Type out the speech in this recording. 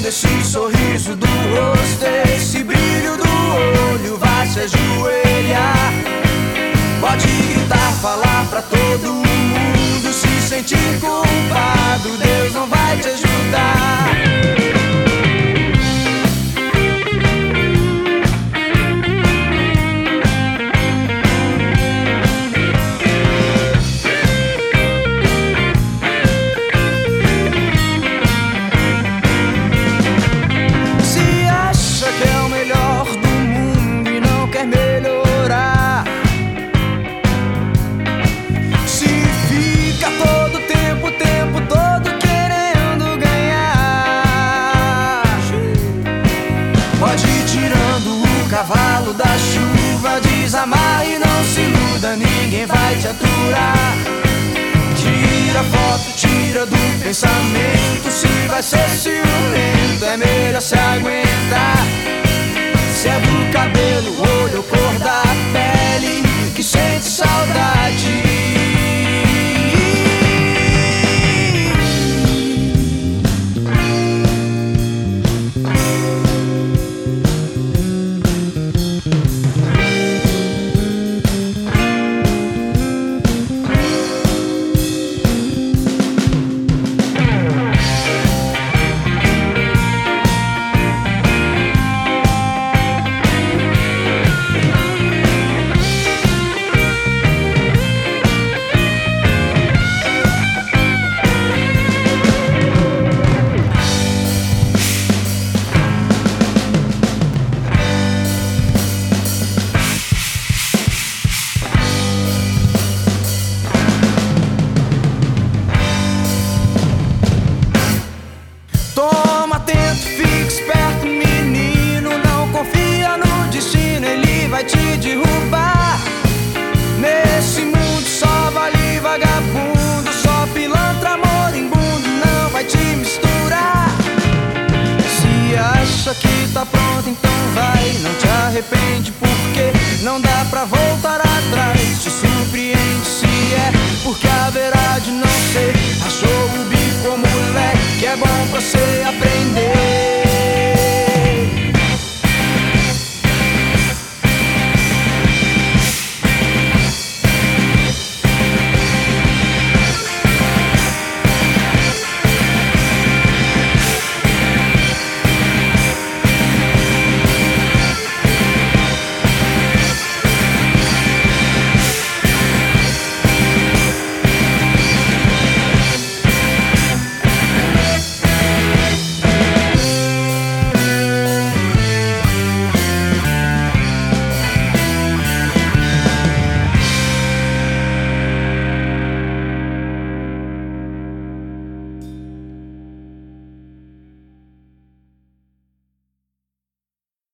esse sorriso do rosto, esse brilho do olho, vai se ajoelhar. Pode gritar, falar pra todo mundo, se sentir culpado, Deus não vai te ajudar. Cavalo da chuva, desamarre e não se iluda, ninguém vai te aturar. Tira foto, tira do pensamento, se vai ser ciumento é melhor se aguentar. Se é do cabelo, olho, cor da pele que sente saudade,